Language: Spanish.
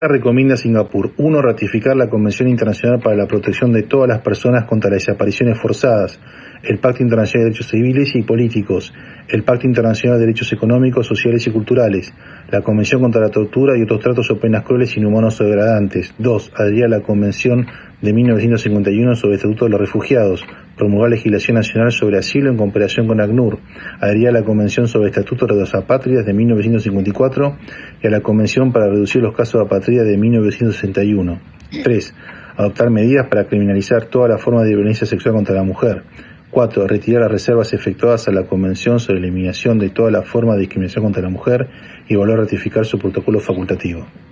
Recomienda a Singapur: 1. Ratificar la Convención Internacional para la Protección de todas las personas contra las desapariciones forzadas, el Pacto Internacional de Derechos Civiles y Políticos, el Pacto Internacional de Derechos Económicos, Sociales y Culturales, la Convención contra la Tortura y otros tratos o penas crueles, inhumanos o degradantes. 2. Adherir a la Convención de 1951 sobre el Estatuto de los Refugiados, promulgar legislación nacional sobre asilo en cooperación con ACNUR, adherir a la Convención sobre el Estatuto de los Apátridas de 1954 y a la Convención para reducir los casos de apatría de 1961. 3. Adoptar medidas para criminalizar todas las formas de violencia sexual contra la mujer. 4. Retirar las reservas efectuadas a la Convención sobre la eliminación de todas las formas de discriminación contra la mujer y volver a ratificar su protocolo facultativo.